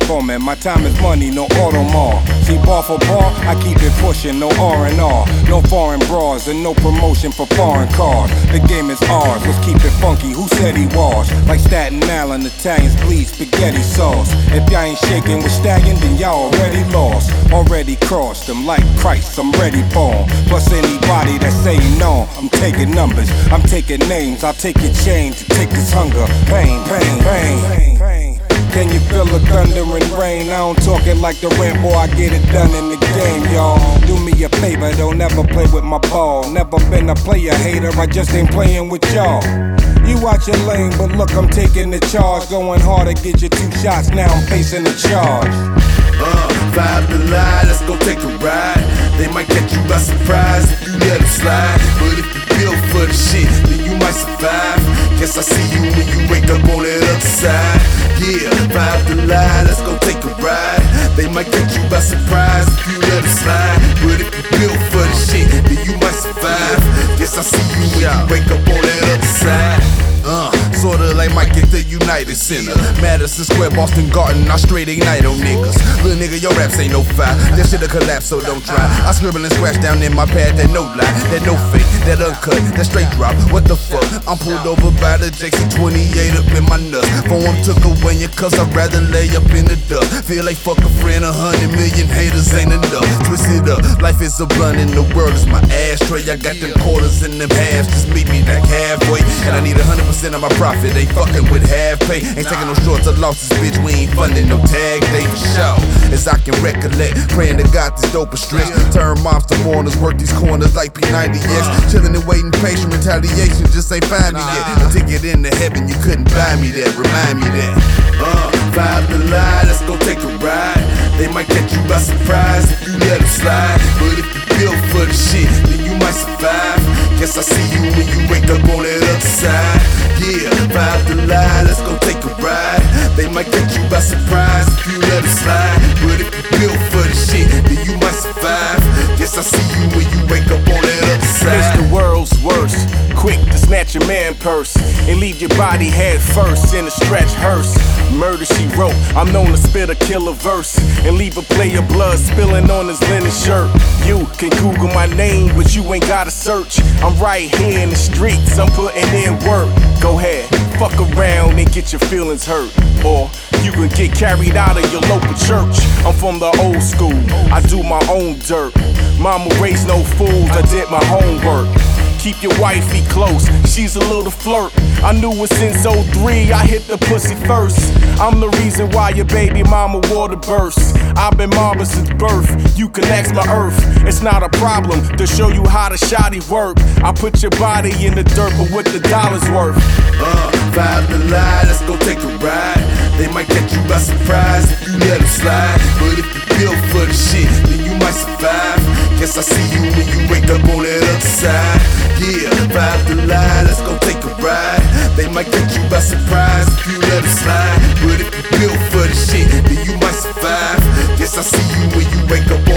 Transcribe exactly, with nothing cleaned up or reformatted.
performing. My time is money, no Audemars. See, bar for bar, I keep it pushing, no R and R. No foreign bras and no promotion for foreign cars. The game is ours, let's keep it funky. Who said he was? Like Staten Island, Italians bleed spaghetti sauce. If y'all ain't shaking with Stallion, then y'all already lost. Already crossed them like Christ, I'm ready for 'em. Plus anybody that say no, I'm taking numbers, I'm taking names. I'll take your chain to take this hunger. Pain, pain, pain, pain. Can you feel the thunder and rain? I don't talk it like the rain, boy, I get it done in the game, y'all. Do me a favor, don't never play with my ball. Never been a player hater, I just ain't playing with y'all. You watch your lane, but look, I'm taking the charge. Going hard to get you two shots, now I'm facing the charge. Uh, vibe the lie, let's go take a ride. They might catch you by surprise if you let them slide. But if you feel for the shit, then you might survive. Guess I see you when you wake up on that other side. Yeah, vibe the lie, let's go take a ride. They might catch you by surprise if you let them slide. But if you feel for the shit, then you might survive. Guess I see you when you wake up on that other side. Uh, sorta like Mike at the United Center, Madison Square, Boston Garden, I straight ignite on niggas. Little nigga, your raps ain't no fire, that shit'll collapse, so don't try. I scribble and scratch down in my pad, that no lie, that no fake, that uncut, that straight drop. What the fuck? I'm pulled over by the J C twenty-eight up in my nuts. Phone took away ya, cause I'd rather lay up in the dust. Feel like fuck a friend, a hundred million haters ain't enough. Twist it up, life is a blunt and the world is my ashtray. I got them quarters in them halves, just meet me like halfway. And I need a hundred percent of my profit, ain't fucking with half pay. Ain't taking no shorts or losses, bitch, we ain't funding no tag day for sure. As I can recollect, praying to God this dope is stretch. Turn moms to mourners, work these corners like P ninety X. Chillin' and waiting, patient retaliation just ain't find me yet. A ticket into heaven, you couldn't buy me that, remind me that. Uh, vibe the lie, let's go take a ride. They might catch you by surprise if you let them slide. But if you feel for the shit, then you might survive. Guess I see you when you wake up on that other side. Yeah, vibe the lie, let's go take a ride. They might catch you by surprise if you let them slide. But if you feel for the shit, then you might survive. Guess I see you when you wake up on that other side. It's the world's worst, quick to snatch your man purse and leave your body head first in a stretch hearse. Murder she wrote, I'm known to spit a killer verse and leave a player blood spilling on his linen shirt. You can Google my name, but you ain't gotta search. I'm right here in the streets, I'm putting in work. Go ahead, fuck around and get your feelings hurt. Or you can get carried out of your local church. I'm from the old school, I do my own dirt. Mama raised no fools, I did my homework. Keep your wifey close, she's a little flirt. I knew it since oh three, I hit the pussy first. I'm the reason why your baby mama water bursts. I've been mobbing since birth, you can ask my earth. It's not a problem to show you how the shotty work. I put your body in the dirt, but what the dollar's worth? Uh, vibe the lie, let's go take a ride. They might catch you by surprise if you let them slide. But if you feel for the shit, then you might survive. Guess I see you when you wake up on that other side. Yeah, vibe the lie, let's go take a ride. They might catch you by surprise if you let them slide. But if you feel for the shit, then you might survive. Guess I see you when you wake up